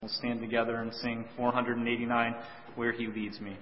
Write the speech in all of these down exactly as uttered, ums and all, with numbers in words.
We'll stand together and sing four eighty-nine, Where He Leads Me.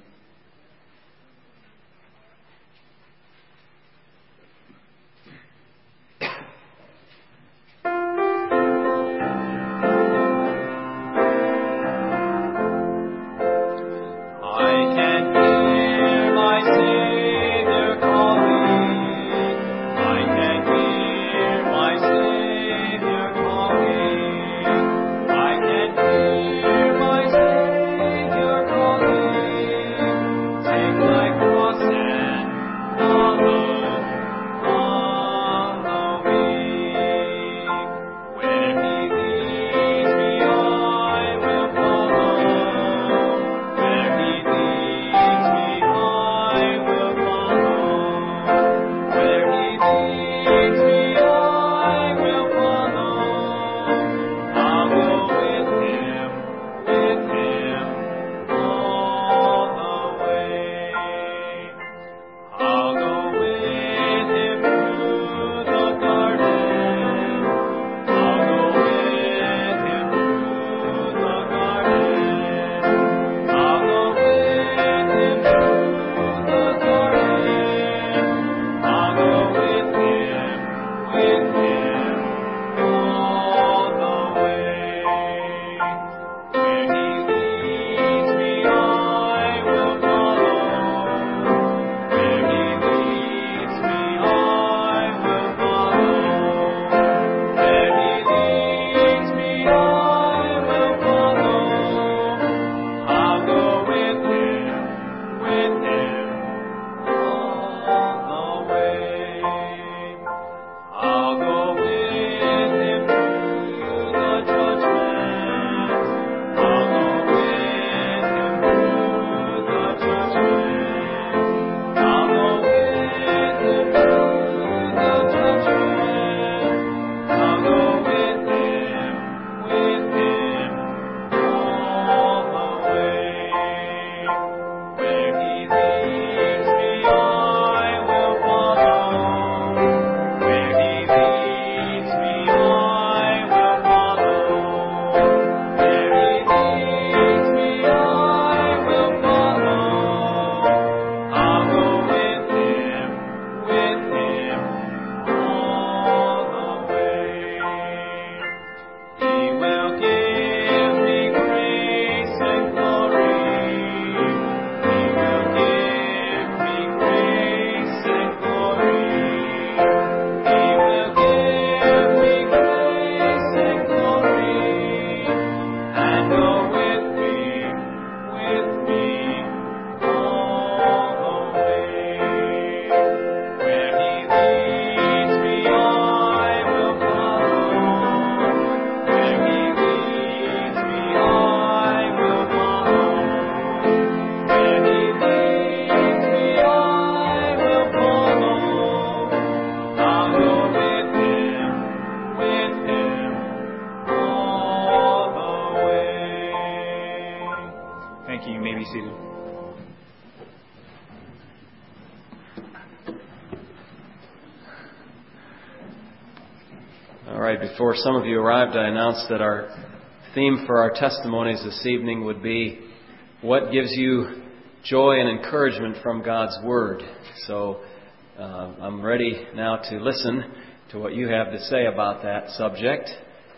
Before some of you arrived, I announced that our theme for our testimonies this evening would be, what gives you joy and encouragement from God's Word? So uh, I'm ready now to listen to what you have to say about that subject.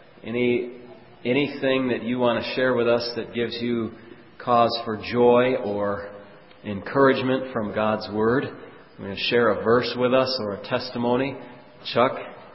Any anything that you want to share with us that gives you cause for joy or encouragement from God's Word? I'm going to share a verse with us or a testimony. Chuck?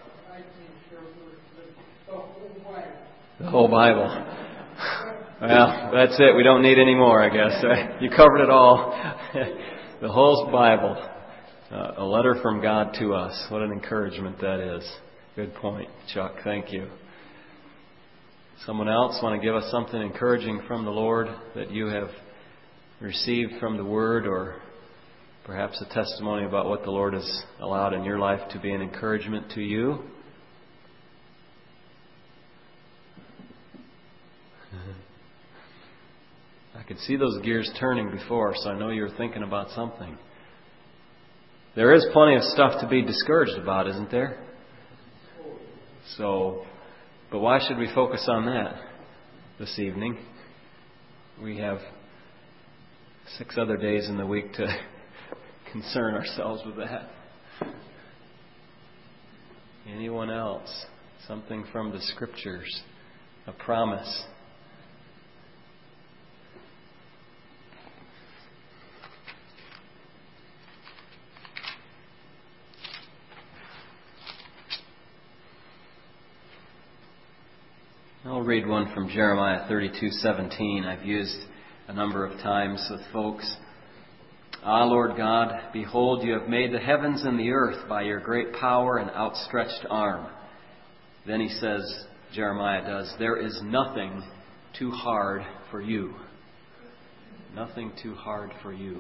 The whole Bible. Well, that's it. We don't need any more, I guess. You covered it all. The whole Bible. Uh, a letter from God to us. What an encouragement that is. Good point, Chuck. Thank you. Someone else want to give us something encouraging from the Lord that you have received from the Word, or perhaps a testimony about what the Lord has allowed in your life to be an encouragement to you? I could see those gears turning before, so I know you were thinking about something. There is plenty of stuff to be discouraged about, isn't there? So, but why should we focus on that? this evening. We have six other days in the week to concern ourselves with that. Anyone else? Something from the Scriptures? A promise? I'll read one from Jeremiah thirty-two seventeen. I've used a number of times with folks. Ah, Lord God, behold, you have made the heavens and the earth by your great power and outstretched arm. Then he says, Jeremiah does, there is nothing too hard for you. Nothing too hard for you.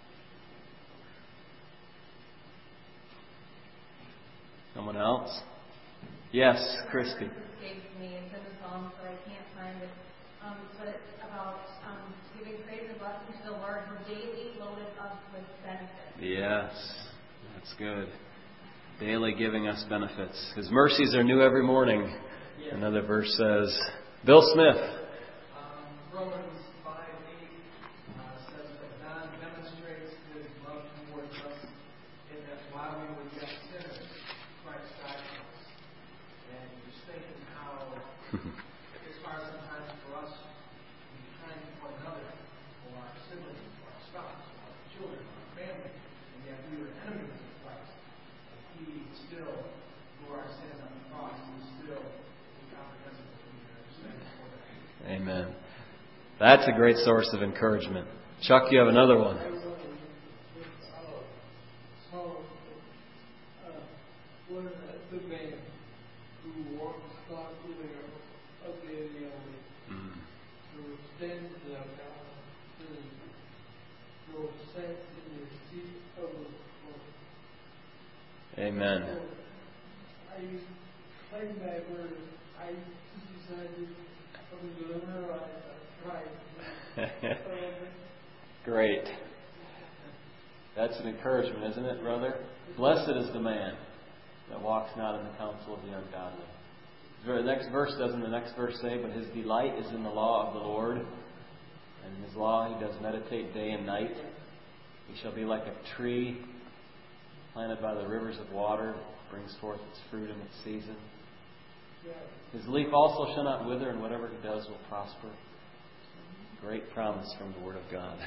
Someone else? Yes, Christy. Me into the Psalms, but I can't find it. Um, but it's about um, giving praise and blessing to the Lord who daily loaded us with benefits. Yes, that's good. Daily giving us benefits. His mercies are new every morning. Yes. Another verse says, Bill Smith. Um, Romans five eight uh, says that God demonstrates His love towards us in that while we were yet sinners, Christ died for us. And just thinking how it's hard sometimes for us to be kind to one another, or our siblings, or our spouse, or our children, or our family, and yet we were enemies of Christ. But He still bore our sins on the cross, and still incomprehensible to me to understand for that. Amen. That's a great source of encouragement. Chuck, you have another one. So, uh, one of the man who walks thoughtfully up the alley, who stands up and your sense in the seat of the Lord. Amen. So, I played my word. I just decided I was going to memorize. I tried. Great. That's an encouragement, isn't it, brother? Blessed is the man that walks not in the counsel of the ungodly. The next verse doesn't the next verse say, but his delight is in the law of the Lord, and in his law he does meditate day and night. He shall be like a tree planted by the rivers of water, brings forth its fruit in its season. His leaf also shall not wither, and whatever he does will prosper. Great promise from the Word of God.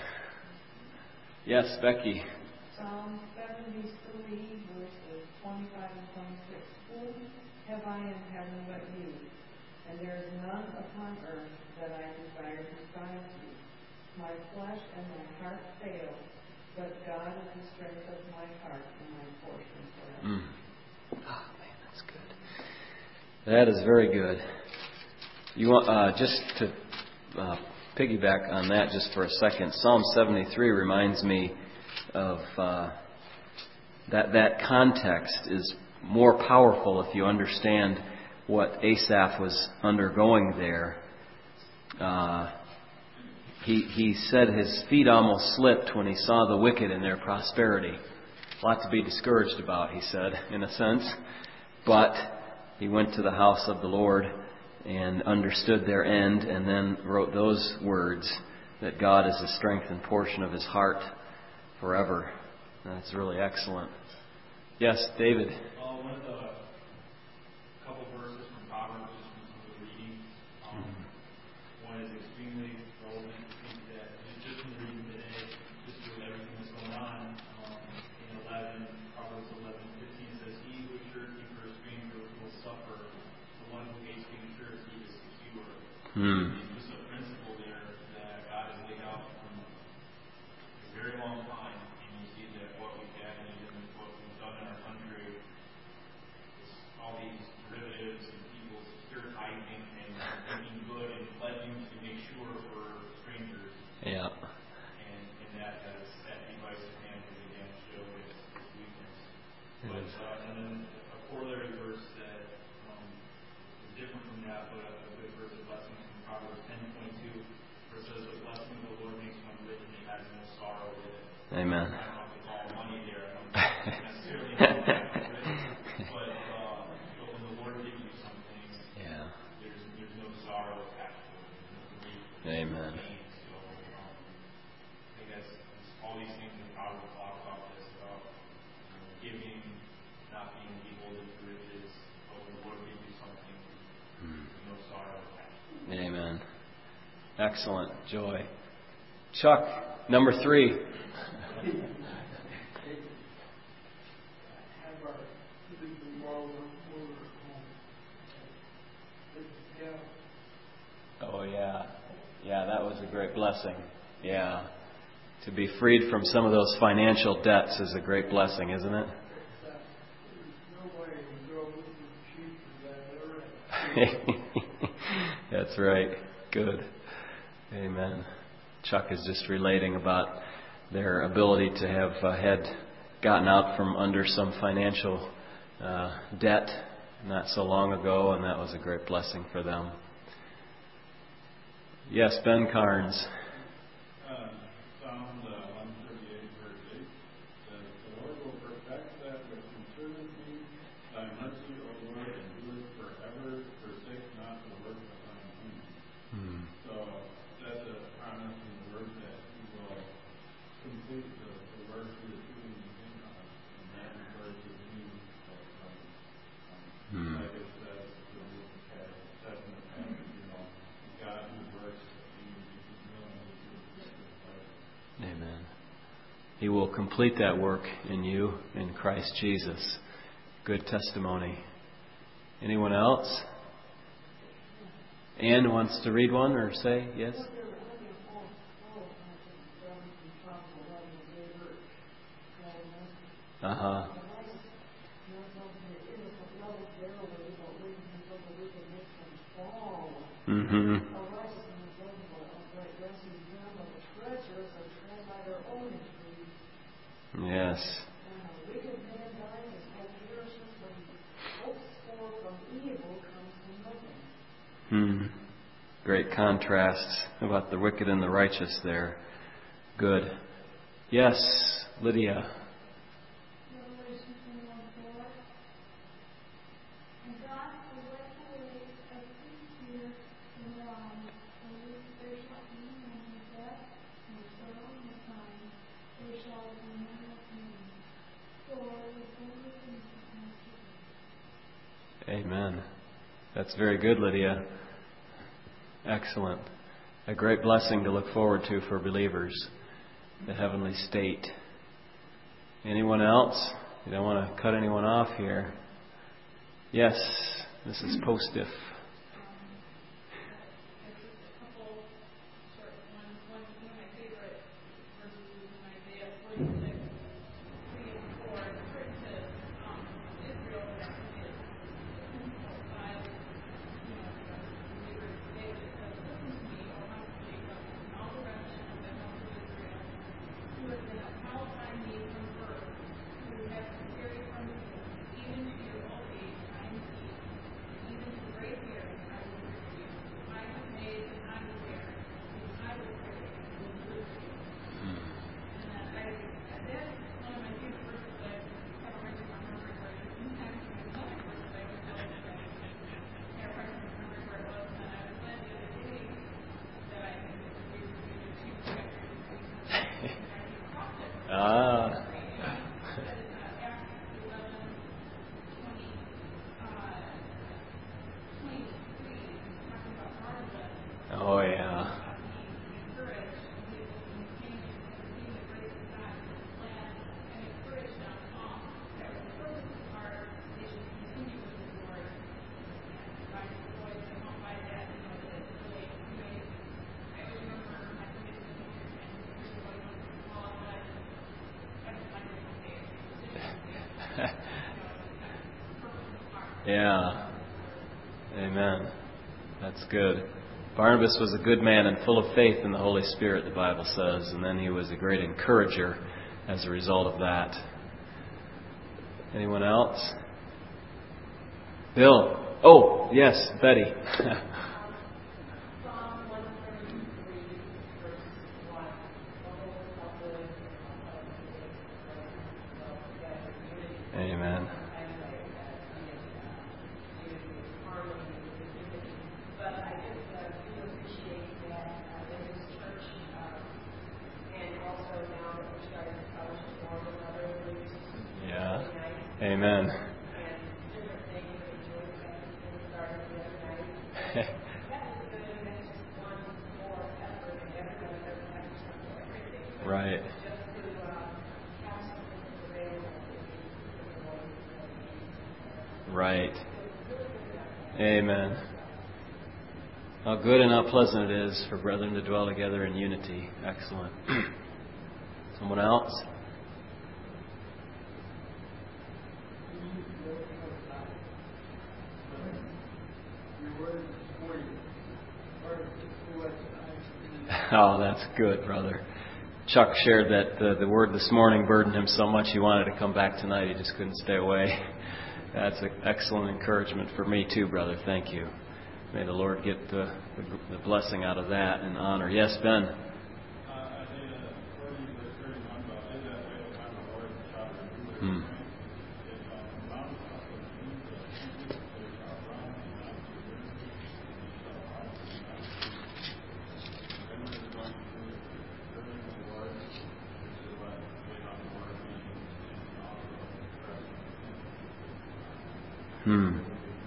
Yes, Becky. Psalm seventy-three, verses twenty-five and twenty-six. Who have I in heaven but you? And there is none upon earth that I desire besides you. My flesh and my heart fail, but God is the strength of my heart and my portion forever. Mm. Oh, man, that's good. That is very good. You want uh, just to uh, piggyback on that just for a second. Psalm seventy-three reminds me of uh, that that context is more powerful if you understand what Asaph was undergoing there. Uh, he he said his feet almost slipped when he saw the wicked in their prosperity. A lot to be discouraged about, he said, in a sense. But he went to the house of the Lord and understood their end, and then wrote those words, that God is the strength and portion of his heart forever. That's really excellent. Yes, David. Uh, one of the couple verses from Proverbs, just from some of the reading. Um, mm-hmm. One is extremely relevant. I think that just from the reading today, just with everything that's going on, um, in eleven, Proverbs eleven fifteen says, "He who is sure to keep her stranger will suffer. The one who hates being sure to keep is secure." Hmm. It's just a principle there that God has laid out from a very long time. And you see that what we've had, and even what we've done in our country, is all these derivatives and people stereotyping and thinking good and pledging to make sure for strangers. Yeah. And, and that has that divisive hand that again show its, its weakness. But, uh, and then a corollary verse that um, is different from that, but a, a good verse of blessing from Proverbs ten twenty-two, where it says, "The blessing of the Lord makes one rich, and he has no sorrow with it." Amen. I don't know if it's all money there. I don't necessarily know that, but, uh, but when the Lord gives you something, Yeah. there's there's no sorrow attached to it. There's Amen. So, um, I think that's, that's all these things that God will talk about this about you know, giving, not being beholden to riches, but when the Lord gives you something, Hmm. no sorrow. Amen. Excellent. Joy. Chuck, number three. Oh, yeah. Yeah, that was a great blessing. Yeah. To be freed from some of those financial debts is a great blessing, isn't it? That's right. Good. Amen. Chuck is just relating about their ability to have uh, had gotten out from under some financial uh, debt not so long ago, and that was a great blessing for them. Yes, Ben Carnes. Uh, Psalm uh, one thirty-eight, verse eight says, "The Lord will perfect that which concerneth me. Thy mercy, O Lord, endureth forever. Forsake not the work of thine hands." Hmm. So that's a promise in the word that He will complete the, the work He is doing in us, and that encourages me. That, um, Hmm. like it says, you know, it says in the passage, you know, God who works, He is willing to do the pleasure. Amen. He will complete that work in you in Christ Jesus. Good testimony. Anyone else? Ann wants to read one or say yes? Uh-huh. Mm-hmm. Yes. Hmm. Great contrasts about the wicked and the righteous there. Good. Yes, Lydia. Amen. That's very good, Lydia. Excellent. A great blessing to look forward to for believers, the heavenly state. Anyone else? You don't want to cut anyone off here. Yes, Missus Postiff. Ah. Oh, yeah. Yeah. Amen. That's good. Barnabas was a good man and full of faith in the Holy Spirit, the Bible says, and then he was a great encourager as a result of that. Anyone else? Bill. Oh, yes, Betty. Amen. Amen. And different things that Joyce had started the other night. That was good, and then just one more effort, and everybody doesn't have to do everything. Right. Just to uh, have something that's available to the Right. Amen. How good and how pleasant it is for brethren to dwell together in unity. Excellent. Someone else? Oh, that's good, brother. Chuck shared that uh, the word this morning burdened him so much he wanted to come back tonight. He just couldn't stay away. That's an excellent encouragement for me too, brother. Thank you. May the Lord get the, the, the blessing out of that and honor. Yes, Ben. Hmm. Hmm.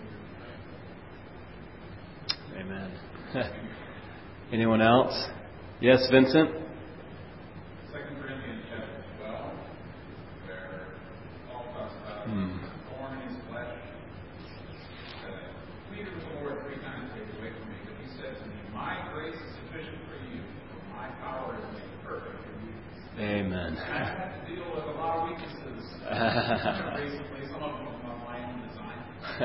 Amen. Anyone else? Yes, Vincent? Second Corinthians chapter twelve, where Paul talks about Hmm. thorn in his flesh. Uh, pleaded with the Lord three times to take it away from me, but he said to me, "My grace is sufficient for you, for my power is made perfect in weakness." Amen. I have to deal with a lot of weaknesses recently, some of them of my own design.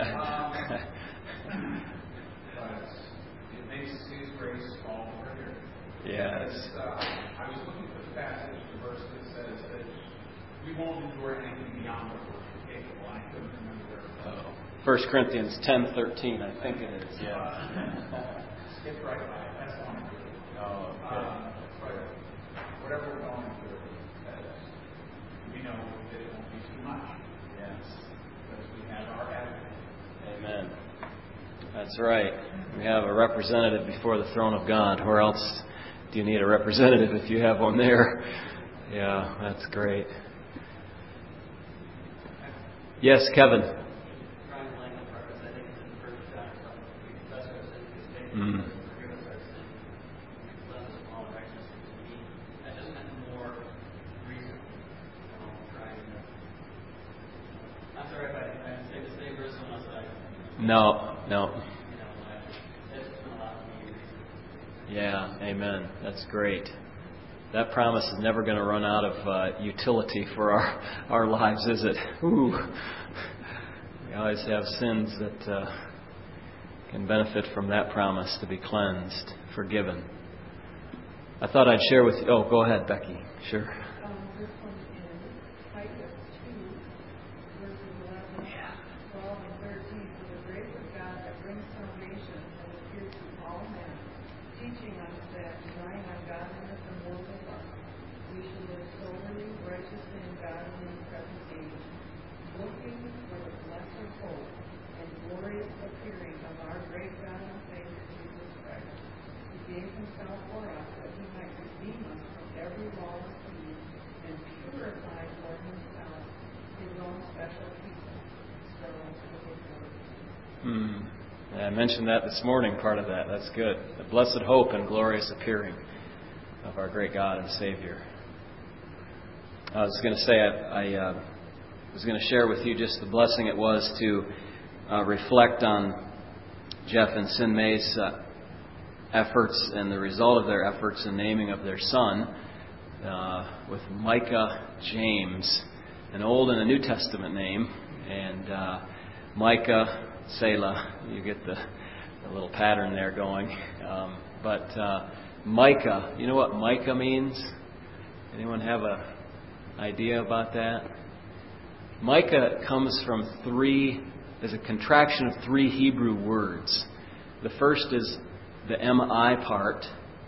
Um, but it makes His grace all the greater. Yes. Because, uh, I was looking for the passage, the verse that says that we won't endure anything beyond what we're capable. I couldn't remember where it was. Oh. First Corinthians ten thirteen, I think it is. Yeah. Uh, skip right by it. That's one. Oh, okay. Um, but whatever we're going through, uh, we know that it won't be too much. Yes. Because we have our advocate. Amen. That's right. We have a representative before the throne of God. Where else do you need a representative if you have one there? Yeah, that's great. Yes, Kevin. Mm. No, no. Yeah, amen. That's great. That promise is never going to run out of uh, utility for our, our lives, is it? Ooh. We always have sins that uh, can benefit from that promise to be cleansed, forgiven. I thought I'd share with you. Oh, go ahead, Becky. Sure. Um, this one in Titus two, verses eleven, twelve, and thirteen. For the grace of God that brings salvation has appeared to all men, teaching us that, relying on godliness and worldly lust, we should live soberly, righteously, and godly in the present age, looking for the blessed hope and glorious appearing of our great God and Savior Jesus Christ, who gave himself for us that he might redeem us from every lawless deed and purify for himself his own special people. So, looking forward to it. Mm. Yeah, I mentioned that this morning, part of that. That's good. The blessed hope and glorious appearing of our great God and Savior. I was going to say, I, I uh, was going to share with you just the blessing it was to uh, reflect on Jeff and Sin May's uh, efforts and the result of their efforts in naming of their son uh, with Micah James, an Old and a New Testament name. And uh, Micah, Selah, you get the, the little pattern there going. Um, but uh, Micah, you know what Micah means? Anyone have a idea about that? Micah comes from three, is a contraction of three Hebrew words. The first is the M I part.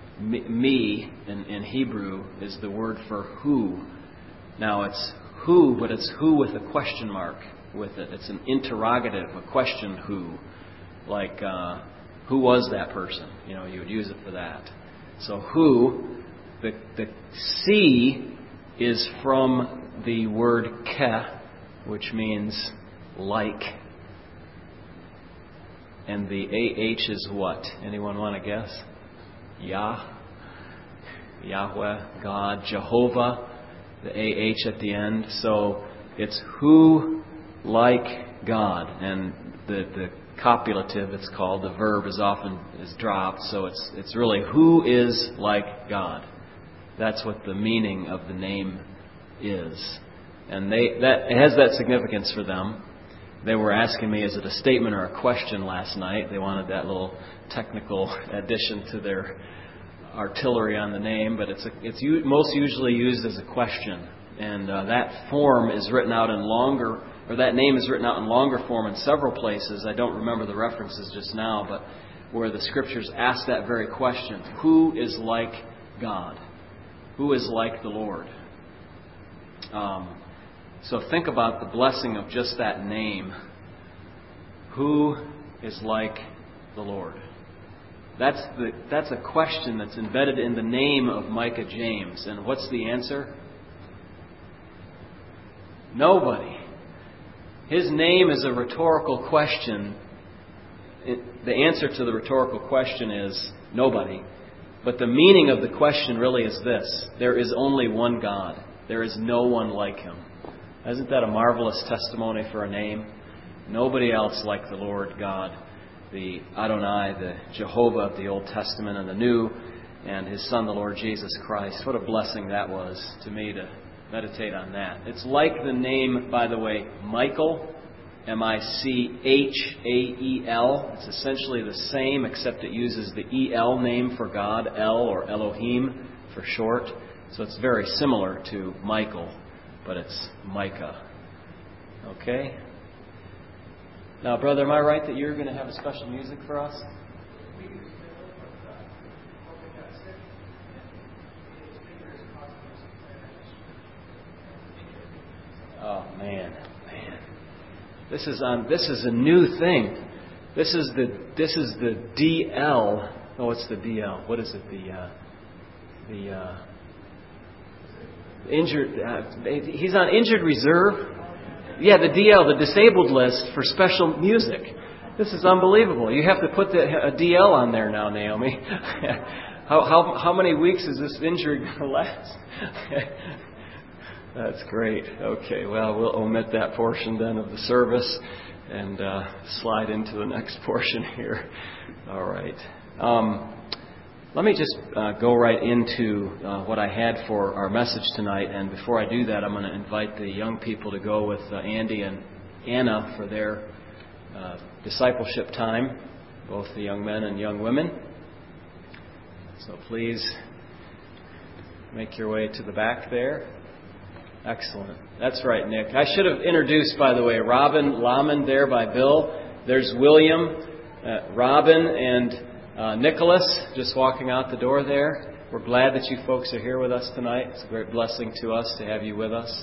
Me, in, in Hebrew, is the word for who. Now it's who, but it's who with a question mark with it. It's an interrogative, a question who. Like, uh, who was that person? You know, you would use it for that. So who, the, the C is from the word ke, which means like. And the A H is what? Anyone want to guess? Yah. Yahweh, God, Jehovah, the A H at the end. So it's who like God. And the, the copulative, it's called, the verb is often is dropped. So it's it's really who is like God. That's what the meaning of the name is. And they that it has that significance for them. They were asking me, is it a statement or a question last night? They wanted that little technical addition to their artillery on the name, but it's a, it's u- most usually used as a question. And uh, that form is written out in longer, or that name is written out in longer form in several places. I don't remember the references just now, but where the Scriptures ask that very question. Who is like God? Who is like the Lord? Um, so think about the blessing of just that name. Who is like the Lord? That's the that's a question that's embedded in the name of Micah James. And what's the answer? Nobody. His name is a rhetorical question. It, the answer to the rhetorical question is nobody. But the meaning of the question really is this: there is only one God. There is no one like Him. Isn't that a marvelous testimony for a name? Nobody else like the Lord God, the Adonai, the Jehovah of the Old Testament and the New, and His Son, the Lord Jesus Christ. What a blessing that was to me to meditate on that. It's like the name, by the way, Michael, M I C H A E L. It's essentially the same, except it uses the E L name for God, El or Elohim for short. So it's very similar to Michael, but it's Micah. Okay? Now, brother, am I right that you're going to have a special music for us? Oh, man, man. This is on. This is a new thing. This is the this is the D L. Oh, it's the D L. What is it? The uh, the uh, injured. Uh, he's on injured reserve. Yeah, the D L, the disabled list for special music. This is unbelievable. You have to put the, a D L on there now, Naomi. how how how many weeks is this injury going to last? That's great. Okay, well, we'll omit that portion then of the service and uh, slide into the next portion here. All right. Um, let me just uh, go right into uh, what I had for our message tonight. And before I do that, I'm going to invite the young people to go with uh, Andy and Anna for their uh, discipleship time, both the young men and young women. So please make your way to the back there. Excellent. That's right, Nick. I should have introduced, by the way, Robin Lahman there by Bill. There's William, uh, Robin, and uh, Nicholas just walking out the door there. We're glad that you folks are here with us tonight. It's a great blessing to us to have you with us.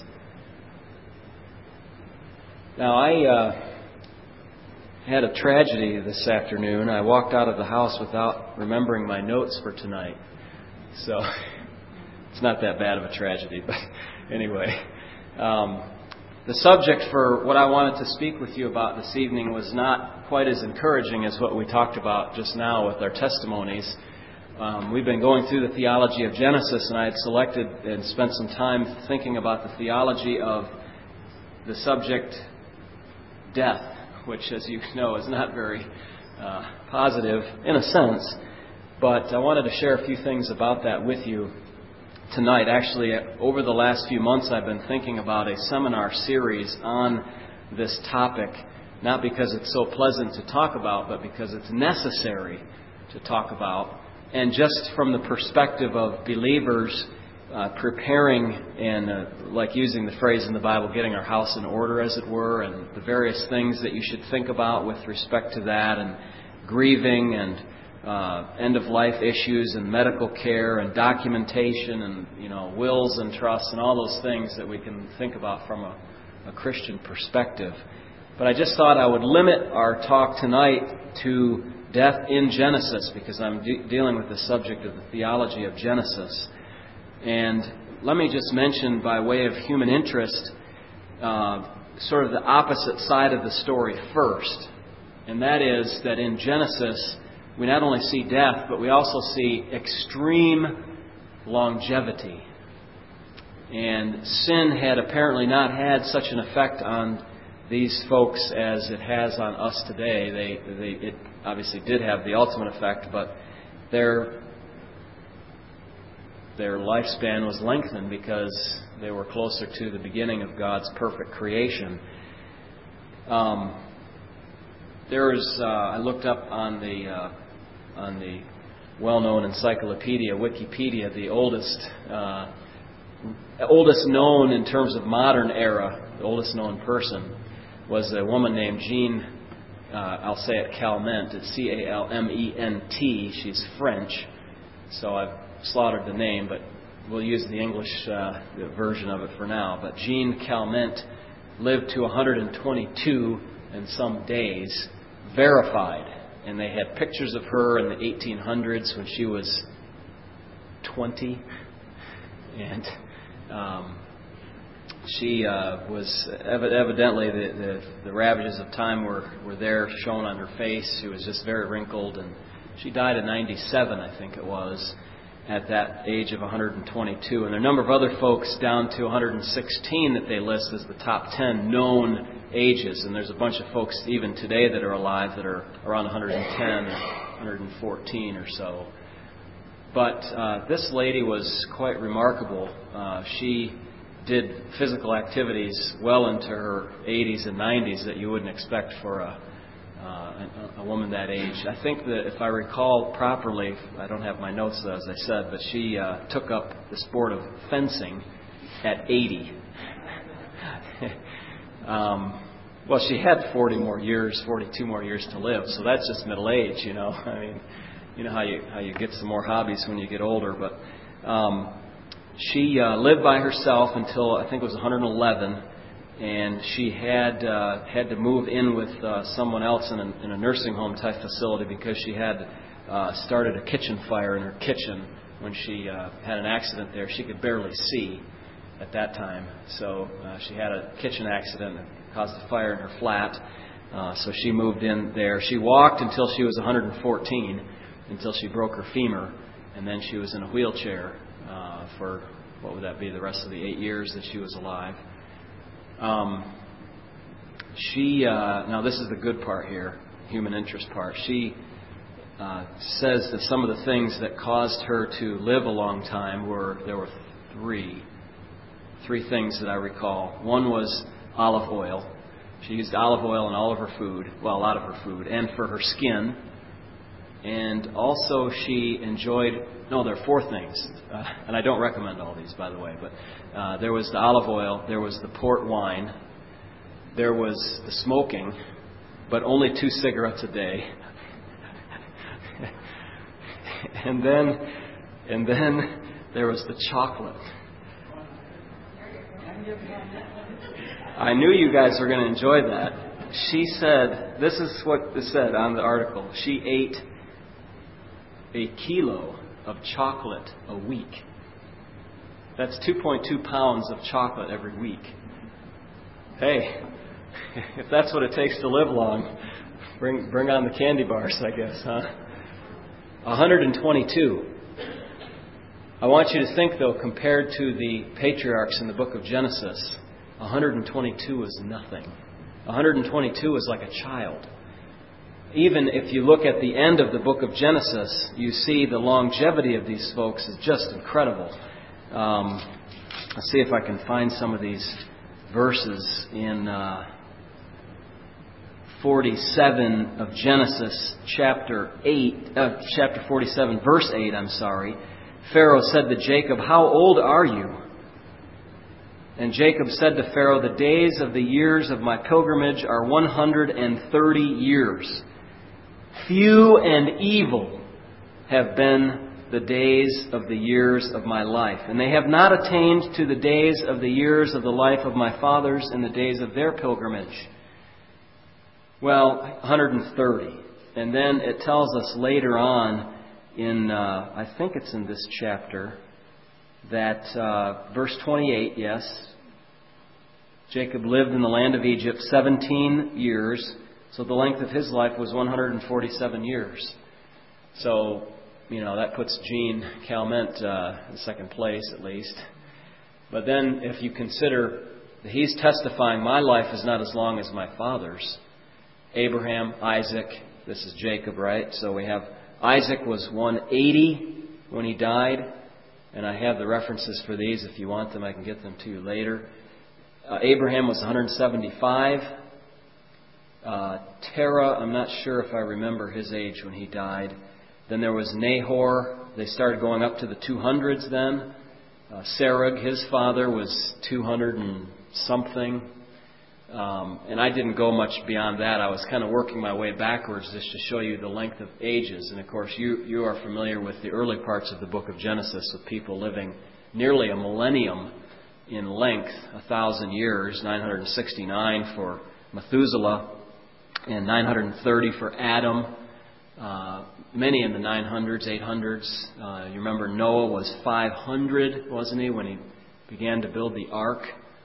Now, I uh, had a tragedy this afternoon. I walked out of the house without remembering my notes for tonight. So it's not that bad of a tragedy, but anyway, um, the subject for what I wanted to speak with you about this evening was not quite as encouraging as what we talked about just now with our testimonies. Um, we've been going through the theology of Genesis, and I had selected and spent some time thinking about the theology of the subject death, which, as you know, is not very uh, positive in a sense. But I wanted to share a few things about that with you tonight. Actually, over the last few months, I've been thinking about a seminar series on this topic, not because it's so pleasant to talk about, but because it's necessary to talk about. And just from the perspective of believers uh, preparing and, uh, like using the phrase in the Bible, getting our house in order, as it were, and the various things that you should think about with respect to that, and grieving and Uh, end-of-life issues and medical care and documentation and, you know, wills and trusts and all those things that we can think about from a, a Christian perspective. But I just thought I would limit our talk tonight to death in Genesis, because I'm de- dealing with the subject of the theology of Genesis. And let me just mention, by way of human interest, uh, sort of the opposite side of the story first. And that is that in Genesis, we not only see death, but we also see extreme longevity. And sin had apparently not had such an effect on these folks as it has on us today. They, they, it obviously did have the ultimate effect, but their their lifespan was lengthened because they were closer to the beginning of God's perfect creation. Um, there is, uh, I looked up on the uh, on the well-known encyclopedia, Wikipedia, the oldest uh, oldest known in terms of modern era, the oldest known person was a woman named Jean, uh, I'll say it Calment, it's C A L M E N T, she's French, so I've slaughtered the name, but we'll use the English uh, version of it for now. But Jean Calment lived to one hundred twenty-two and some days, verified, and they had pictures of her in the eighteen hundreds when she was twenty, and um, she uh, was ev- evidently the, the, the ravages of time were, were there shown on her face. She was just very wrinkled, and she died at ninety-seven, I think it was, at that age of one hundred twenty-two. And there are a number of other folks down to one hundred sixteen that they list as the top ten known ages. And there's a bunch of folks even today that are alive that are around one hundred ten or one hundred fourteen or so. But uh, this lady was quite remarkable. Uh, she did physical activities well into her eighties and nineties that you wouldn't expect for a, uh, a, a woman that age. I think that if I recall properly, I don't have my notes as I said, but she uh, took up the sport of fencing at eighty. um, well, she had forty more years, forty-two more years to live, so that's just middle age, you know. I mean, you know how you how you get some more hobbies when you get older, but um, she uh, lived by herself until I think it was one hundred eleven, and she had uh, had to move in with uh, someone else in a, in a nursing home type facility because she had uh, started a kitchen fire in her kitchen when she uh, had an accident there. She could barely see at that time, so uh, she had a kitchen accident that caused a fire in her flat. Uh, so she moved in there. She walked until she was one hundred fourteen, until she broke her femur, and then she was in a wheelchair uh, for, what would that be, the rest of the eight years that she was alive. Um, she, uh, now this is the good part here, human interest part. She uh, says that some of the things that caused her to live a long time were, there were three, three things that I recall. One was olive oil. She used olive oil in all of her food, well, a lot of her food, and for her skin. And also she enjoyed, no, there are four things, uh, and I don't recommend all these, by the way, but uh, there was the olive oil, there was the port wine, there was the smoking, but only two cigarettes a day. and then, and then there was the chocolate. I knew you guys were going to enjoy that. She said, this is what it said on the article, she ate a kilo of chocolate a week. That's two point two pounds of chocolate every week. Hey, if that's what it takes to live long, bring bring on the candy bars, I guess, huh? one hundred twenty-two. I want you to think, though, compared to the patriarchs in the book of Genesis, one hundred twenty-two is nothing. one hundred twenty-two is like a child. Even if you look at the end of the book of Genesis, you see the longevity of these folks is just incredible. Um, let's see if I can find some of these verses in uh, forty-seven of Genesis, chapter eight, uh, chapter forty-seven, verse eight. I'm sorry. Pharaoh said to Jacob, "How old are you?" And Jacob said to Pharaoh, "The days of the years of my pilgrimage are one hundred thirty years. Few and evil have been the days of the years of my life, and they have not attained to the days of the years of the life of my fathers in the days of their pilgrimage." Well, one hundred thirty. And then it tells us later on in, uh, I think it's in this chapter, that uh, verse twenty-eight, yes, Jacob lived in the land of Egypt seventeen years, so the length of his life was one hundred forty-seven years. So, you know, that puts Gene Calment uh, in second place at least. But then if you consider that he's testifying, my life is not as long as my father's. Abraham, Isaac, this is Jacob, right? So we have Isaac was one hundred eighty when he died. And I have the references for these. If you want them, I can get them to you later. Uh, Abraham was one hundred seventy-five. Uh, Terah, I'm not sure if I remember his age when he died. Then there was Nahor. They started going up to the two hundreds then. Uh, Serug, his father, was two hundred and something. Um, and I didn't go much beyond that. I was kind of working my way backwards just to show you the length of ages. And of course, you, you are familiar with the early parts of the book of Genesis, with people living nearly a millennium in length, a thousand years, nine hundred sixty-nine for Methuselah, and nine hundred thirty for Adam. Uh, many in the nine hundreds, eight hundreds. Uh, you remember Noah was five hundred, wasn't he, when he began to build the ark?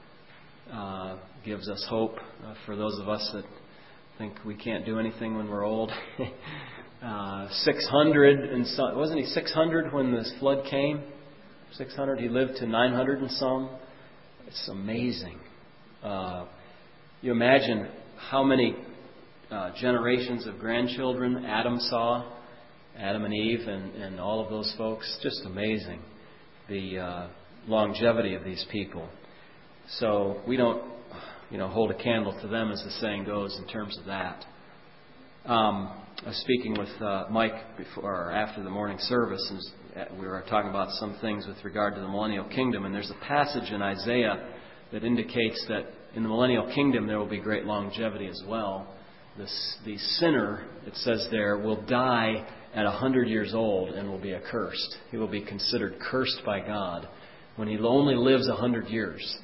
Uh, gives us hope uh, for those of us that think we can't do anything when we're old. uh, six hundred and some, wasn't he six hundred when this flood came? six hundred. He lived to nine hundred and some. It's amazing. Uh, you imagine how many uh, generations of grandchildren Adam saw, Adam and Eve, and, and all of those folks. Just amazing, the uh, longevity of these people. So we don't, you know, hold a candle to them, as the saying goes, in terms of that. Um, I was speaking with uh, Mike before or after the morning service, and we were talking about some things with regard to the millennial kingdom. And there's a passage in Isaiah that indicates that in the millennial kingdom there will be great longevity as well. This, the sinner, it says there, will die at a hundred years old and will be accursed. He will be considered cursed by God when he only lives a hundred years.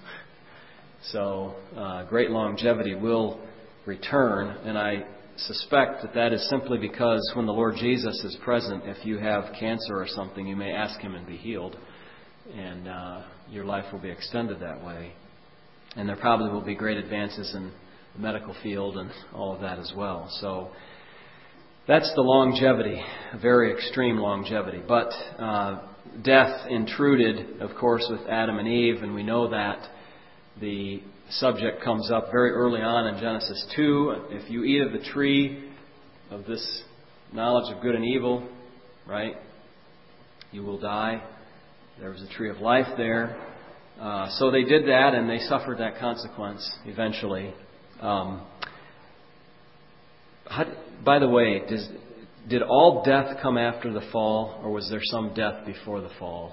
So uh, great longevity will return, and I suspect that that is simply because when the Lord Jesus is present, if you have cancer or something, you may ask Him and be healed, and uh, your life will be extended that way. And there probably will be great advances in the medical field and all of that as well. So that's the longevity, a very extreme longevity. But uh, death intruded, of course, with Adam and Eve, and we know that. The subject comes up very early on in Genesis two. If you eat of the tree of this knowledge of good and evil, right, you will die. There was a tree of life there. Uh, so they did that, and they suffered that consequence eventually. Um, how, by the way, does, did all death come after the fall, or was there some death before the fall?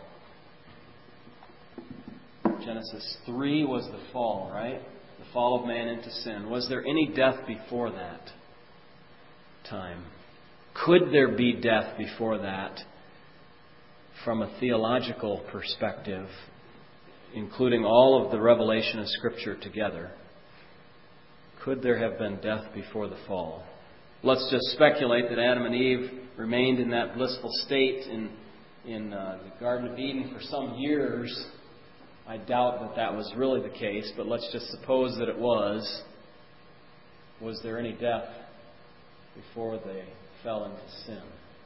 Genesis three was the fall, right? The fall of man into sin. Was there any death before that time? Could there be death before that from a theological perspective, including all of the revelation of Scripture together? Could there have been death before the fall? Let's just speculate that Adam and Eve remained in that blissful state in, in uh, the Garden of Eden for some years. I doubt that that was really the case, but let's just suppose that it was. Was there any death before they fell into sin?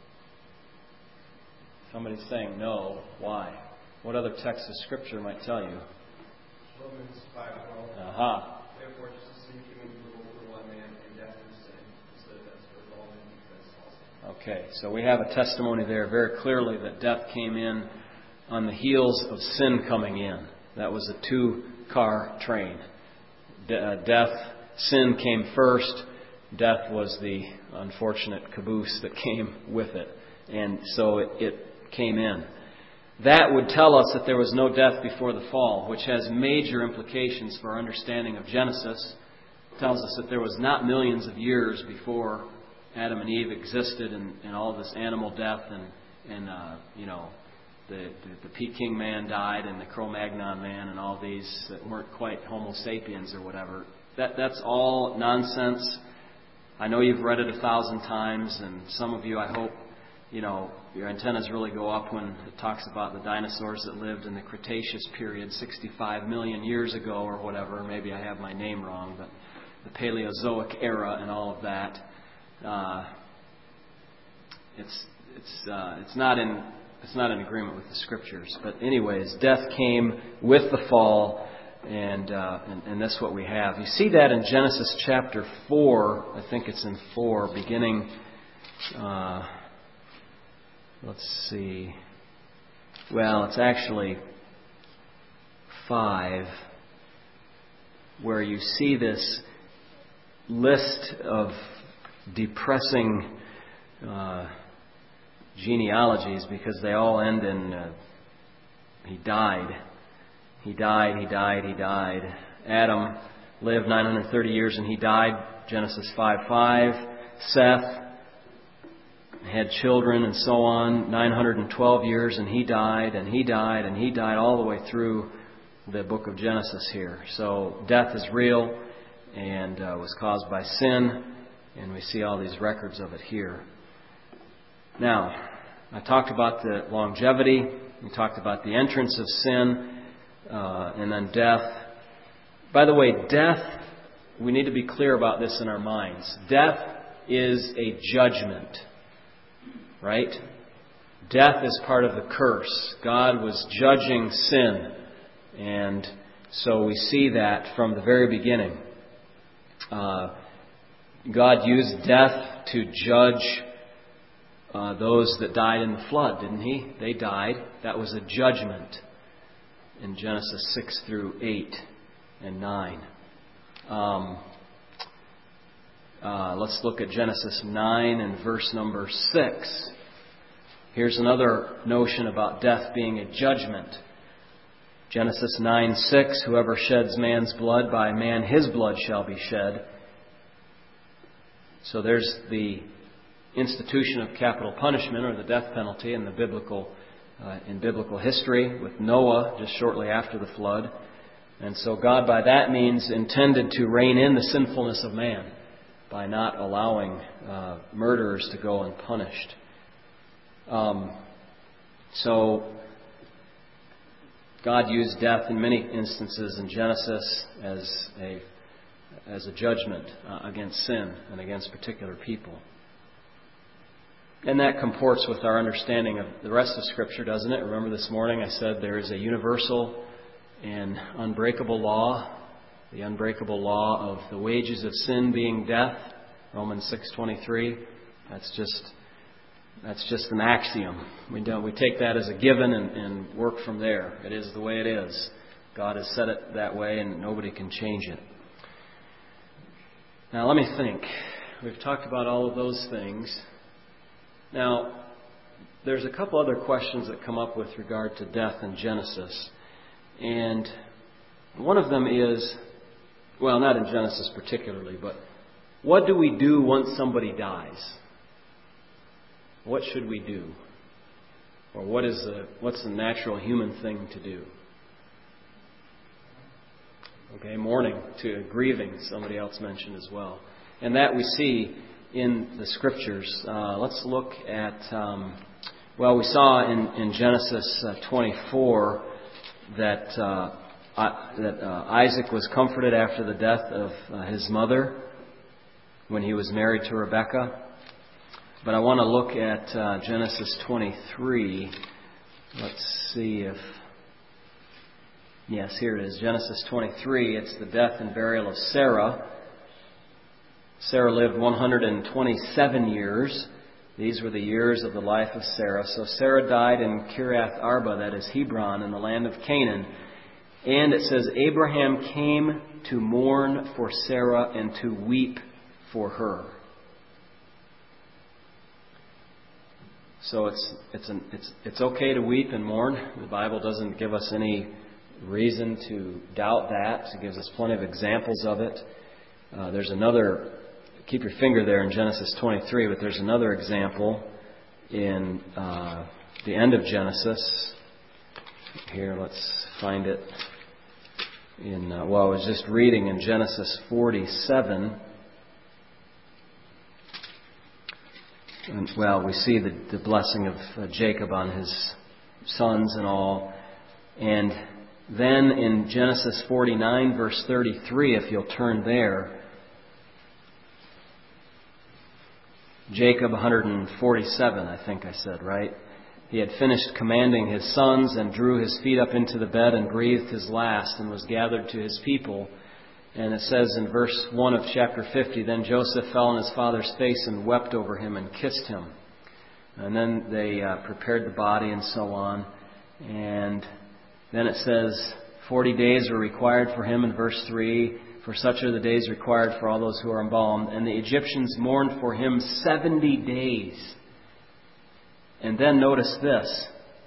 Somebody's saying no. Why? What other text of Scripture might tell you? Romans five twelve. Aha. Therefore, just as sin came into the world through one man, and death through sin, so that that's for all men because also. Okay, so we have a testimony there very clearly that death came in on the heels of sin coming in. That was a two-car train. De- uh, death, sin came first. Death was the unfortunate caboose that came with it. And so it, it came in. That would tell us that there was no death before the fall, which has major implications for our understanding of Genesis. It tells us that there was not millions of years before Adam and Eve existed, and, and all this animal death, and, and uh, you know, the, the, the Peking man died, and the Cro-Magnon man, and all these that weren't quite Homo sapiens or whatever. That that's all nonsense. I know you've read it a thousand times, and some of you, I hope, you know, your antennas really go up when it talks about the dinosaurs that lived in the Cretaceous period sixty-five million years ago or whatever. Maybe I have my name wrong, but the Paleozoic era and all of that. Uh, it's it's uh, it's not in it's not in agreement with the Scriptures. But anyways, death came with the fall, and uh, and, and that's what we have. You see that in Genesis chapter four. I think it's in four, beginning. Uh, let's see. Well, it's actually five, where you see this list of depressing uh, genealogies because they all end in uh, he died. He died, he died, he died. Adam lived nine hundred thirty years and he died. Genesis five five. Seth had children and so on, nine hundred twelve years, and he died, and he died, and he died all the way through the book of Genesis here. So death is real and uh, was caused by sin, and we see all these records of it here. Now, I talked about the longevity, we talked about the entrance of sin, uh, and then death. By the way, death, we need to be clear about this in our minds. Death is a judgment. Right? Death is part of the curse. God was judging sin. And so we see that from the very beginning. Uh, God used death to judge uh, those that died in the flood, didn't He? They died. That was a judgment in Genesis six through eight and nine. Um, Uh, let's look at Genesis nine and verse number six. Here's another notion about death being a judgment. Genesis nine six, whoever sheds man's blood, by man his blood shall be shed. So there's the institution of capital punishment, or the death penalty, in the biblical uh, in biblical history, with Noah just shortly after the flood. And so God, by that means, intended to rein in the sinfulness of man by not allowing uh, murderers to go unpunished. Um, so, God used death in many instances in Genesis as a as a judgment uh, against sin and against particular people. And that comports with our understanding of the rest of Scripture, doesn't it? Remember this morning I said there is a universal and unbreakable law. The unbreakable law of the wages of sin being death, Romans six twenty-three. That's just that's just an axiom. We don't we take that as a given and, and work from there. It is the way it is. God has set it that way, and nobody can change it. Now let me think. We've talked about all of those things. Now, there's a couple other questions that come up with regard to death in Genesis, and one of them is. Well, not in Genesis particularly, but what do we do once somebody dies? What should we do? Or what is the, what's the natural human thing to do? Okay, mourning, to grieving, somebody else mentioned as well. And that we see in the Scriptures. Uh, let's look at, um, well, we saw in, in Genesis uh, twenty-four that... Uh, Uh, that uh, Isaac was comforted after the death of uh, his mother when he was married to Rebekah. But I want to look at uh, Genesis twenty-three. Let's see if... Yes, here it is. Genesis twenty-three. It's the death and burial of Sarah. Sarah lived one hundred twenty-seven years. These were the years of the life of Sarah. So Sarah died in Kiriath Arba, that is Hebron, in the land of Canaan. And it says, Abraham came to mourn for Sarah and to weep for her. So it's it's an, it's it's okay to weep and mourn. The Bible doesn't give us any reason to doubt that. It gives us plenty of examples of it. Uh, there's another, keep your finger there in Genesis twenty-three, but there's another example in uh, the end of Genesis. Here, let's find it. In uh, well, I was just reading in Genesis forty-seven. and, well, we see the, the blessing of uh, Jacob on his sons and all. And then in Genesis forty-nine, verse thirty-three, if you'll turn there, Jacob one hundred forty-seven, I think I said, right? He had finished commanding his sons and drew his feet up into the bed and breathed his last and was gathered to his people. And it says in verse one of chapter fifty, then Joseph fell on his father's face and wept over him and kissed him. And then they uh, prepared the body and so on. And then it says forty days were required for him in verse three. For such are the days required for all those who are embalmed. And the Egyptians mourned for him seventy days. And then notice this.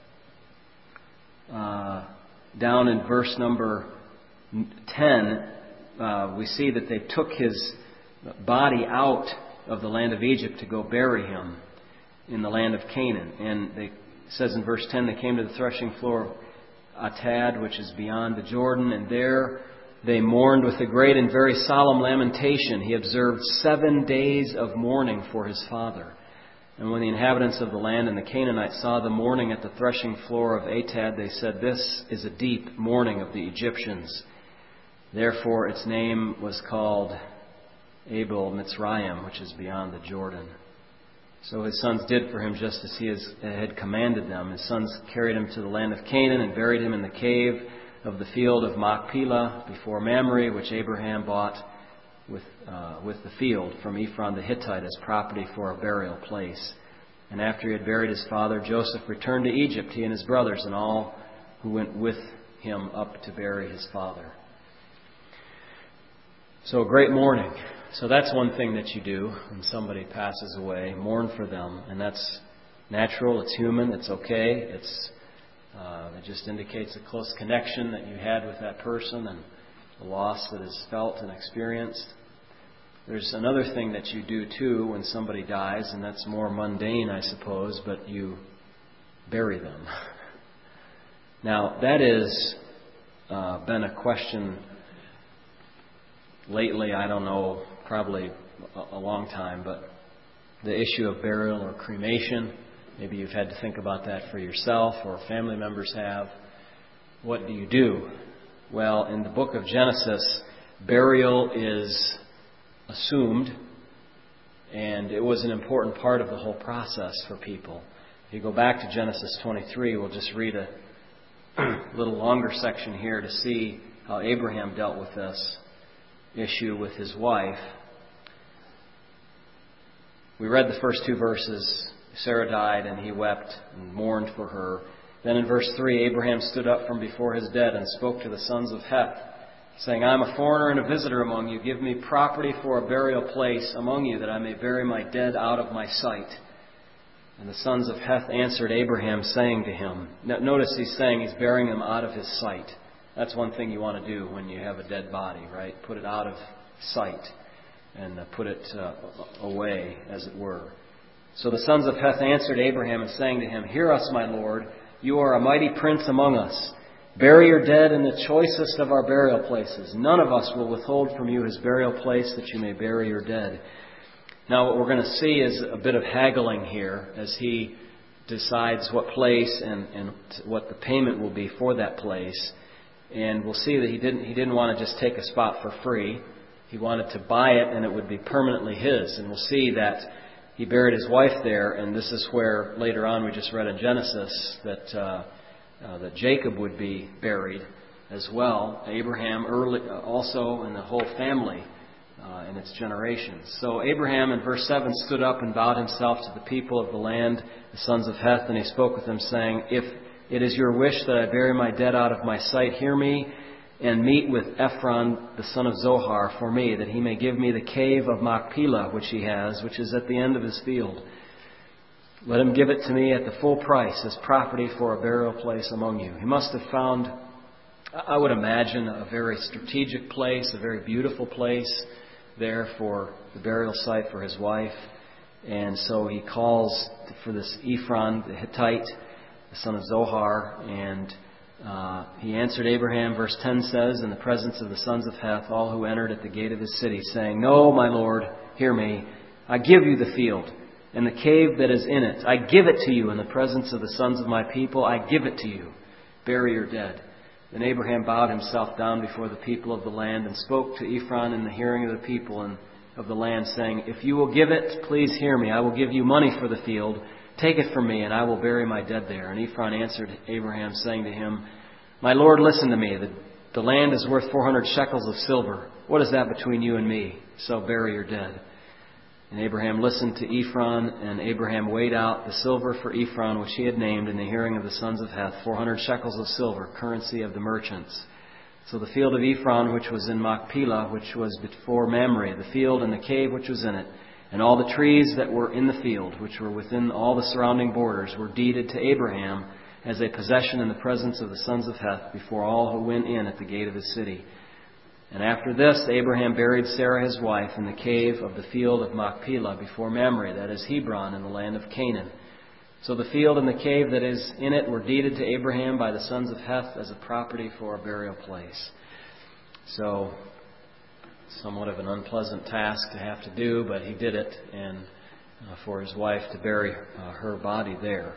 Uh, down in verse number ten, uh, we see that they took his body out of the land of Egypt to go bury him in the land of Canaan. And they, it says in verse ten, they came to the threshing floor of Atad, which is beyond the Jordan, and there they mourned with a great and very solemn lamentation. He observed seven days of mourning for his father. And when the inhabitants of the land and the Canaanites saw the mourning at the threshing floor of Atad, they said, this is a deep mourning of the Egyptians. Therefore its name was called Abel Mitzrayim, which is beyond the Jordan. So his sons did for him just as he had commanded them. His sons carried him to the land of Canaan and buried him in the cave of the field of Machpelah before Mamre, which Abraham bought with uh, with the field from Ephron the Hittite as property for a burial place. And after he had buried his father, Joseph returned to Egypt, he and his brothers, and all who went with him up to bury his father. So a great mourning. So that's one thing that you do when somebody passes away, mourn for them. And that's natural, it's human, it's okay. It's uh, it just indicates a close connection that you had with that person and the loss that is felt and experienced. There's another thing that you do too when somebody dies, and that's more mundane, I suppose, but you bury them. Now, that has uh, been a question lately, I don't know, probably a, a long time, but the issue of burial or cremation, maybe you've had to think about that for yourself or family members have. What do you do? Well, in the book of Genesis, burial is assumed, and it was an important part of the whole process for people. If you go back to Genesis twenty-three, we'll just read a little longer section here to see how Abraham dealt with this issue with his wife. We read the first two verses. Sarah died, and he wept and mourned for her. Then in verse three, Abraham stood up from before his dead and spoke to the sons of Heth, saying, I am a foreigner and a visitor among you. Give me property for a burial place among you, that I may bury my dead out of my sight. And the sons of Heth answered Abraham, saying to him, notice he's saying he's burying them out of his sight. That's one thing you want to do when you have a dead body, right? Put it out of sight and put it uh, away, as it were. So the sons of Heth answered Abraham and saying to him, Hear us, my lord. You are a mighty prince among us. Bury your dead in the choicest of our burial places. None of us will withhold from you his burial place, that you may bury your dead. Now what we're going to see is a bit of haggling here as he decides what place and, and what the payment will be for that place. And we'll see that he didn't he didn't want to just take a spot for free. He wanted to buy it and it would be permanently his. And we'll see that he buried his wife there, and this is where later on we just read in Genesis that uh, uh, that Jacob would be buried as well. Abraham early, uh, also, and the whole family uh, in its generations. So Abraham in verse seven stood up and bowed himself to the people of the land, the sons of Heth, and he spoke with them, saying, If it is your wish that I bury my dead out of my sight, hear me, and meet with Ephron, the son of Zohar, for me, that he may give me the cave of Machpelah, which he has, which is at the end of his field. Let him give it to me at the full price as property for a burial place among you. He must have found, I would imagine, a very strategic place, a very beautiful place there for the burial site for his wife. And so he calls for this Ephron, the Hittite, the son of Zohar, and Uh, he answered Abraham, verse ten says, in the presence of the sons of Heth, all who entered at the gate of his city, saying, No, my Lord, hear me. I give you the field. and the cave that is in it. I give it to you in the presence of the sons of my people. I give it to you. Bury your dead. Then Abraham bowed himself down before the people of the land and spoke to Ephron in the hearing of the people and of the land, saying, If you will give it, please hear me. I will give you money for the field. Take it from me, and I will bury my dead there. And Ephron answered Abraham, saying to him, My lord, listen to me. The, the land is worth four hundred shekels of silver. What is that between you and me? So bury your dead. And Abraham listened to Ephron, and Abraham weighed out the silver for Ephron, which he had named in the hearing of the sons of Heth, four hundred shekels of silver, currency of the merchants. So the field of Ephron, which was in Machpelah, which was before Mamre, the field and the cave which was in it, and all the trees that were in the field, which were within all the surrounding borders, were deeded to Abraham as a possession in the presence of the sons of Heth before all who went in at the gate of his city. And after this, Abraham buried Sarah his wife in the cave of the field of Machpelah before Mamre, that is Hebron, in the land of Canaan. So the field and the cave that is in it were deeded to Abraham by the sons of Heth as a property for a burial place. So, somewhat of an unpleasant task to have to do, but he did it, and uh, for his wife to bury uh, her body there.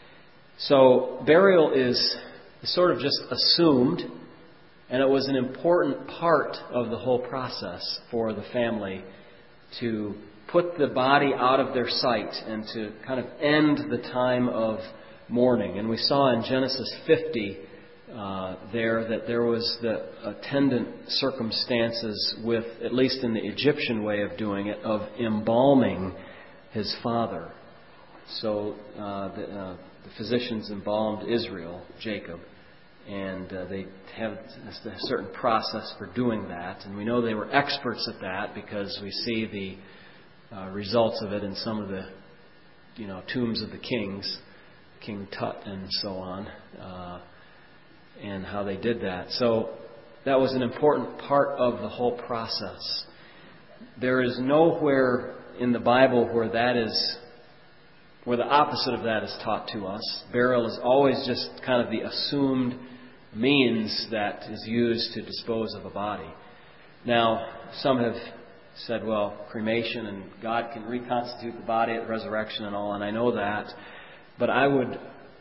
So, burial is sort of just assumed, and it was an important part of the whole process for the family to put the body out of their sight and to kind of end the time of mourning. And we saw in Genesis fifty uh, there that there was the attendant circumstances with, at least in the Egyptian way of doing it, of embalming his father. So uh, the, uh, the physicians embalmed Israel, Jacob, and uh, they have a certain process for doing that. And we know they were experts at that because we see the Uh, results of it in some of the, you know, tombs of the kings, King Tut and so on, uh, and how they did that. So that was an important part of the whole process. There is nowhere in the Bible where that is, where the opposite of that is taught to us. Burial is always just kind of the assumed means that is used to dispose of a body. Now, some have said, well, cremation and God can reconstitute the body at resurrection and all, and I know that. But I would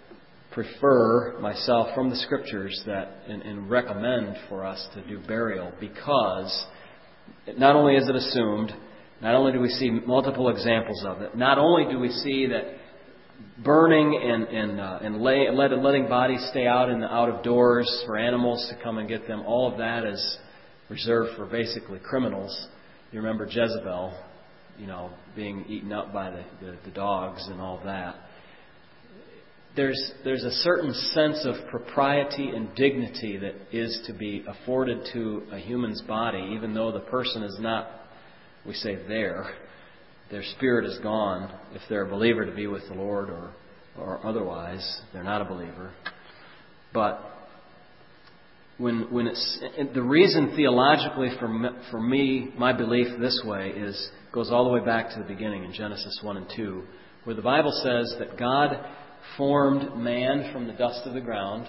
prefer myself from the Scriptures that and, and recommend for us to do burial, because not only is it assumed, not only do we see multiple examples of it, not only do we see that burning and and uh, and lay, let, letting bodies stay out in the out of doors for animals to come and get them, all of that is reserved for basically criminals. You remember Jezebel, you know, being eaten up by the, the, the dogs and all that. There's there's a certain sense of propriety and dignity that is to be afforded to a human's body, even though the person is not, we say, there. Their spirit is gone. If they're a believer, to be with the Lord, or or otherwise, they're not a believer. But When when it's the reason theologically for me, for me my belief this way is goes all the way back to the beginning in Genesis one and two, where the Bible says that God formed man from the dust of the ground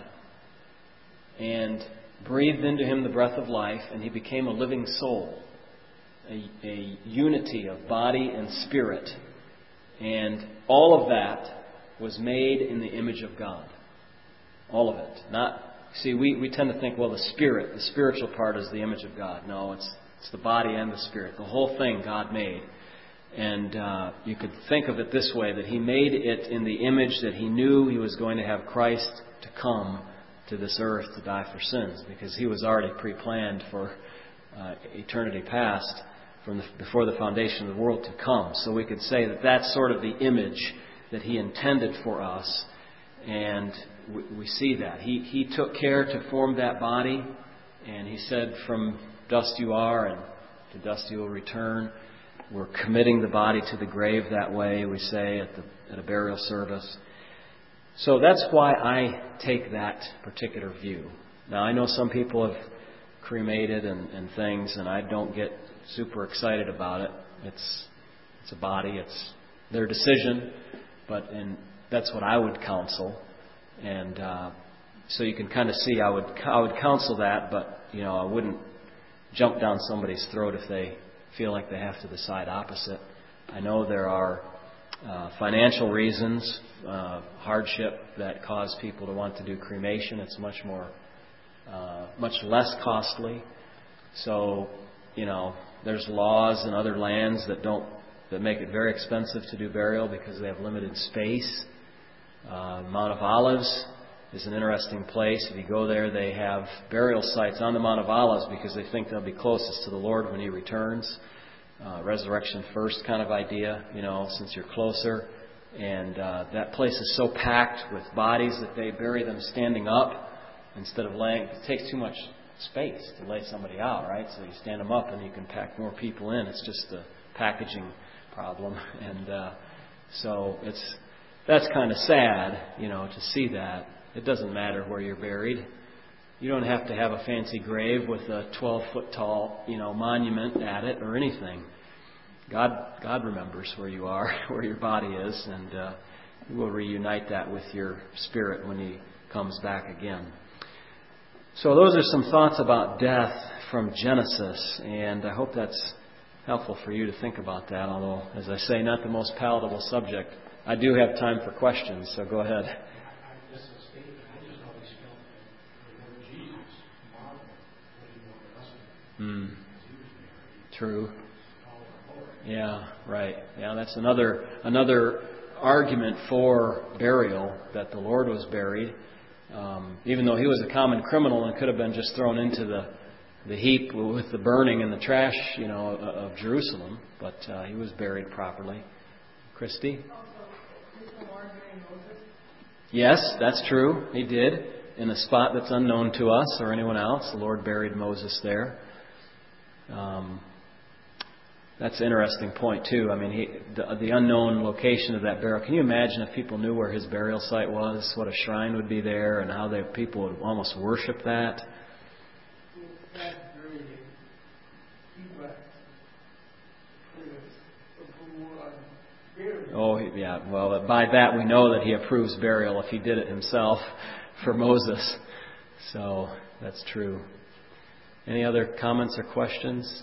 and breathed into him the breath of life, and he became a living soul, a, a unity of body and spirit, and all of that was made in the image of God, all of it, not. See, we, we tend to think, well, the spirit, the spiritual part is the image of God. No, it's it's the body and the spirit. The whole thing God made. And uh, you could think of it this way, that He made it in the image that He knew He was going to have Christ to come to this earth to die for sins, because He was already pre-planned for uh, eternity past, from the, before the foundation of the world to come. So we could say that that's sort of the image that He intended for us. And we, we see that. He He took care to form that body, and He said, from dust you are, and to dust you will return. We're committing the body to the grave that way, we say, at the at a burial service. So that's why I take that particular view. Now, I know some people have cremated and, and things, and I don't get super excited about it. It's it's a body, it's their decision, but in that's what I would counsel, and uh, so you can kind of see I would I would counsel that, but you know I wouldn't jump down somebody's throat if they feel like they have to decide opposite. I know there are uh, financial reasons, uh, hardship that cause people to want to do cremation. It's much more, uh, much less costly. So, you know, there's laws in other lands that don't that make it very expensive to do burial because they have limited space. Uh, Mount of Olives is an interesting place. If you go there, they have burial sites on the Mount of Olives because they think they'll be closest to the Lord when He returns. Uh, resurrection first kind of idea, you know, since you're closer. And uh, that place is so packed with bodies that they bury them standing up instead of laying. It takes too much space to lay somebody out, right? So you stand them up and you can pack more people in. It's just a packaging problem. And uh, so it's that's kind of sad, you know, to see that. It doesn't matter where you're buried. You don't have to have a fancy grave with a twelve-foot tall, you know, monument at it or anything. God, God remembers where you are, where your body is, and uh, He will reunite that with your spirit when He comes back again. So those are some thoughts about death from Genesis, and I hope that's helpful for you to think about that, although, as I say, not the most palatable subject. I do have time for questions, so go ahead. Hmm. True. Yeah, right. Yeah, that's another another argument for burial, that the Lord was buried, um, even though He was a common criminal and could have been just thrown into the the heap with the burning and the trash, you know, of Jerusalem. But uh, He was buried properly. Christy? Yes, that's true. He did. In a spot that's unknown to us or anyone else. The Lord buried Moses there. Um, that's an interesting point, too. I mean, he, the, the unknown location of that burial. Can you imagine if people knew where His burial site was, what a shrine would be there, and how they, people would almost worship that? Oh, yeah. Well, by that we know that He approves burial if He did it Himself for Moses. So that's true. Any other comments or questions?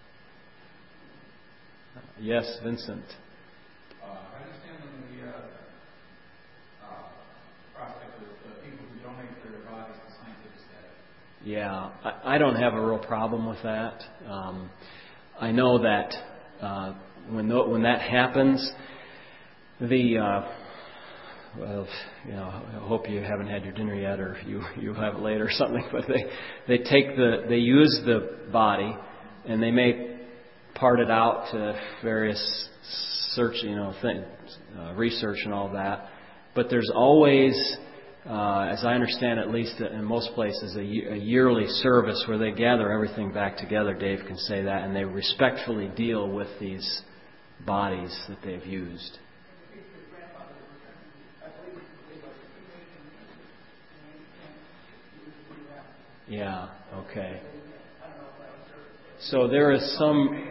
Yes, Vincent. Uh, I understand when the uh, uh, prospect of the people who donate their bodies to scientific study. Yeah, I, I don't have a real problem with that. Um, I know that uh, when th- when that happens, the uh, well, you know, I hope you haven't had your dinner yet, or you you have it later or something. But they they take the they use the body, and they may part it out to various search, you know, things, uh, research and all that. But there's always, uh, as I understand, at least in most places, a, a yearly service where they gather everything back together. Dave can say that, and they respectfully deal with these bodies that they've used. Yeah, okay. So there is some...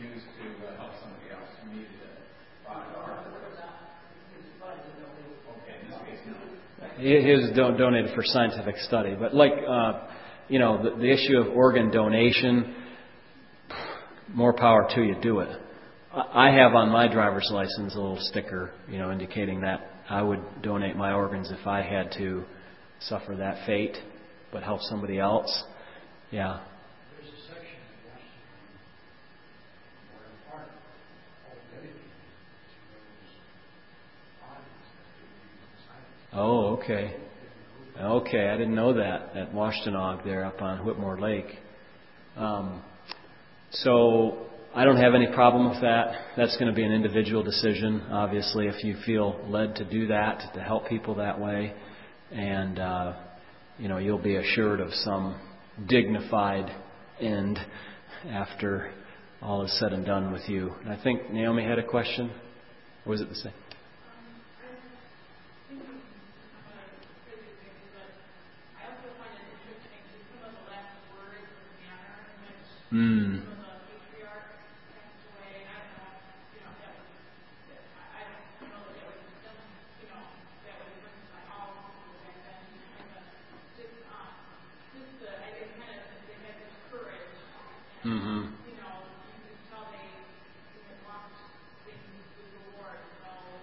His don- donated for scientific study. But like, uh, you know, the, the issue of organ donation, more power to you, do it. I have on my driver's license a little sticker, you know, indicating that I would donate my organs if I had to suffer that fate, but help somebody else. Yeah. There's a section in Washington where a park all dedicated to those bodies that they use in science. Oh, okay. Okay, I didn't know that at Washtenaw there up on Whitmore Lake. Um, so I don't have any problem with that. That's going to be an individual decision, obviously, if you feel led to do that, to help people that way. And, uh, you know, you'll be assured of some dignified end after all is said and done with you. And I think Naomi had a question. Or was it the same? Hmm. Mm-hmm.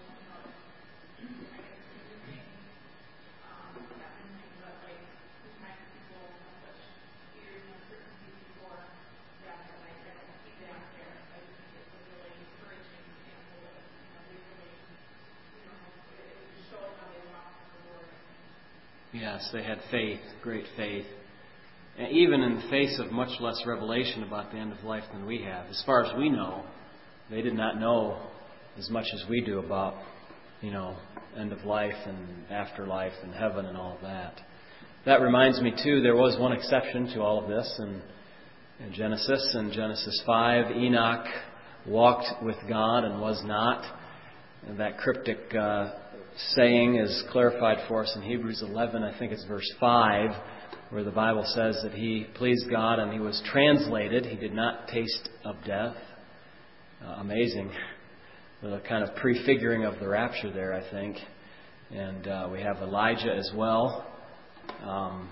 Yes, they had faith, great faith. And even in the face of much less revelation about the end of life than we have, as far as we know, they did not know as much as we do about, you know, end of life and afterlife and heaven and all of that. That reminds me, too, there was one exception to all of this in, in Genesis. In Genesis five, Enoch walked with God and was not. And that cryptic uh, saying is clarified for us in Hebrews eleven, I think it's verse five, where the Bible says that he pleased God and he was translated. He did not taste of death. Uh, amazing. The kind of prefiguring of the rapture there, I think. And uh, we have Elijah as well. Um,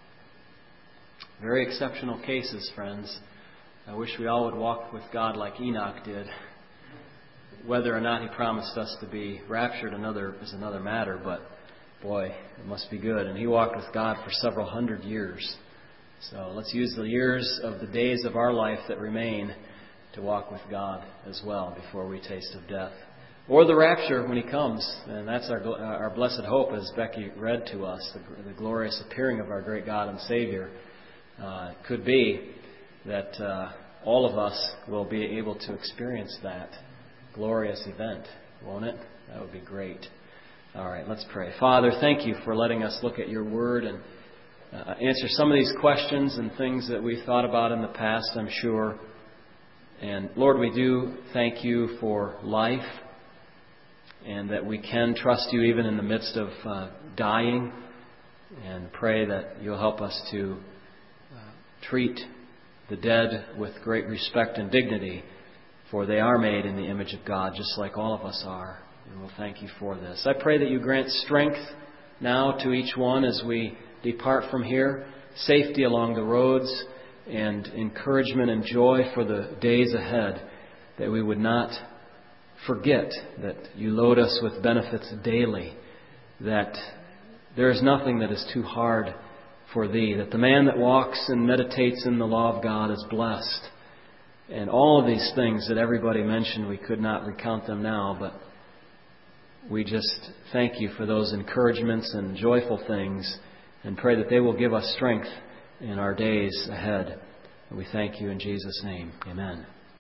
very exceptional cases, friends. I wish we all would walk with God like Enoch did. Whether or not he promised us to be raptured another is another matter, but boy, it must be good. And he walked with God for several hundred years. So let's use the years of the days of our life that remain to walk with God as well before we taste of death. Or the rapture when he comes. And that's our our blessed hope, as Becky read to us, the, the glorious appearing of our great God and Savior. Uh, it could be that uh, all of us will be able to experience that glorious event, won't it? That would be great. All right, let's pray. Father, thank you for letting us look at your word and uh, answer some of these questions and things that we've thought about in the past, I'm sure. And Lord, we do thank you for life and that we can trust you even in the midst of uh, dying, and pray that you'll help us to uh, treat the dead with great respect and dignity, for they are made in the image of God, just like all of us are. And we'll thank you for this. I pray that you grant strength now to each one as we depart from here, safety along the roads, and encouragement and joy for the days ahead, that we would not forget that you load us with benefits daily, that there is nothing that is too hard for thee, that the man that walks and meditates in the law of God is blessed. And all of these things that everybody mentioned, we could not recount them now, but we just thank you for those encouragements and joyful things, and pray that they will give us strength in our days ahead. And we thank you in Jesus' name. Amen.